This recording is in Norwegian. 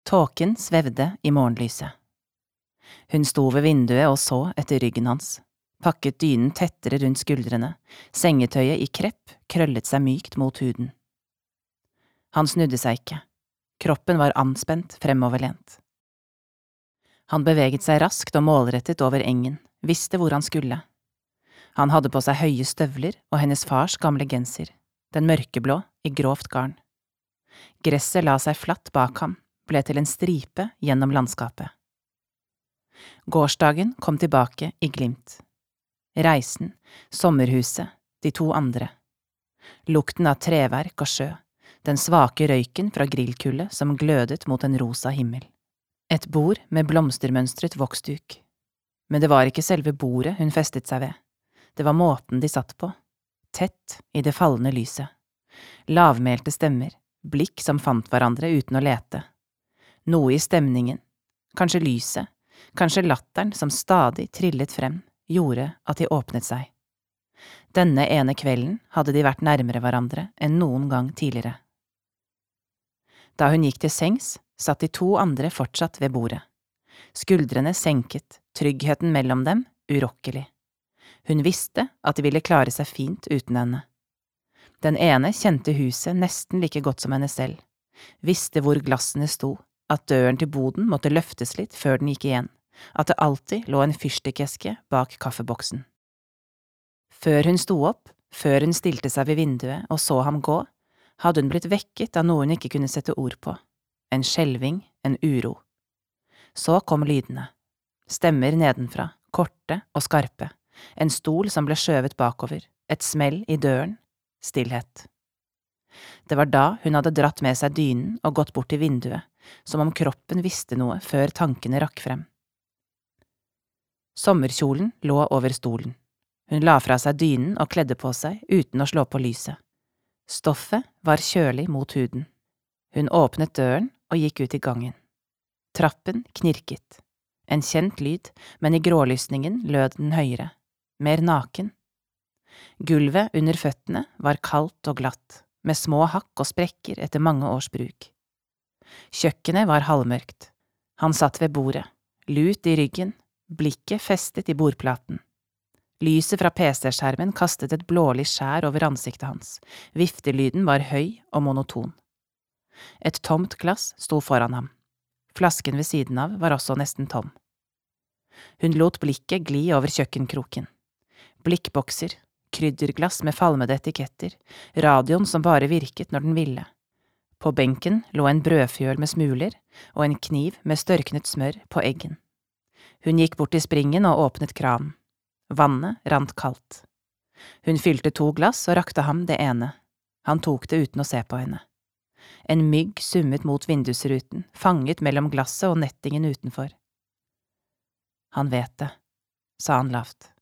Tåken svevde i morgenlyset. Hun sto ved vinduet og så etter ryggen hans, pakket dynen tettere rundt skuldrene, sengetøyet i krepp krøllet seg mykt mot huden. Han snudde seg ikke, kroppen var anspent fremoverlent. Han beveget seg raskt og målrettet over engen, visste hvor han skulle. Han hadde på seg høye støvler og hennes fars gamle genser, den mørkeblå i grovt garn. Gresset la seg flatt bak ham, ble til en stripe gjennom landskapet. Gårsdagen kom tilbake i glimt. Reisen, sommerhuset, de to andre. Lukten av treverk og sjø, den svake røyken fra grillkullet som glødet mot en rosa himmel. Et bord med blomstermønstret voksduk. Men det var ikke selve bordet hun festet seg ved. Det var måten de satt på, tett i det fallende lyset. Lavmælte stemmer, blikk som fant hverandre uten å lete. Noe i stemningen, kanskje lyset, kanskje latteren som stadig trillet frem, gjorde at de åpnet seg. Denne ene kvelden hadde de vært nærmere hverandre enn noen gang tidligere. Da hun gikk til sengs, satt de to andre fortsatt ved bordet. Skuldrene senket, tryggheten mellom dem urokkelig. Hun visste at de ville klare seg fint uten henne. Den ene kjente huset nesten like godt som henne selv, visste hvor glassene sto, at døren til boden måtte løftes litt før den gikk igjen, at det alltid lå en fyrstikkeske bak kaffeboksen. Før hun sto opp, før hun stilte seg ved vinduet og så ham gå, hadde hun blitt vekket av noe hun ikke kunne sette ord på, en skjelving, en uro. Så kom lydene, stemmer nedenfra, korte og skarpe, en stol som ble skjøvet bakover, et smell i døren, stillhet. Det var da hun hadde dratt med seg dynen og gått bort til vinduet, som om kroppen visste noe før tankene rakk frem. Sommerkjolen lå over stolen. Hun la fra seg dynen og kledde på seg uten å slå på lyset. Stoffet var kjølig mot huden. Hun åpnet døren og gikk ut i gangen. Trappen knirket. En kjent lyd, men i grålysningen lød den høyere, mer naken. Gulvet under føttene var kaldt og glatt, med små hakk og sprekker etter mange års bruk. Kjøkkenet var halvmørkt. Han satt ved bordet, lut i ryggen, blikket festet i bordplaten. Lyset fra PC-skjermen kastet et blålig skjær over ansiktet hans. Viftelyden var høy og monoton. Et tomt glass sto foran ham. Flasken ved siden av var også nesten tom. Hun lot blikket gli over kjøkkenkroken. Blikkbokser, krydderglass med falmede etiketter, radioen som bare virket når den ville. På benken lå en brødfjøl med smuler og en kniv med størknet smør på eggen. Hun gikk bort til springen og åpnet kranen. Vannet rant kaldt. Hun fylte 2 glass og rakte ham det ene. Han tok det uten å se på henne. En mygg summet mot vindusruten, fanget mellom glasset og nettingen utenfor. Han vet det, sa han lavt.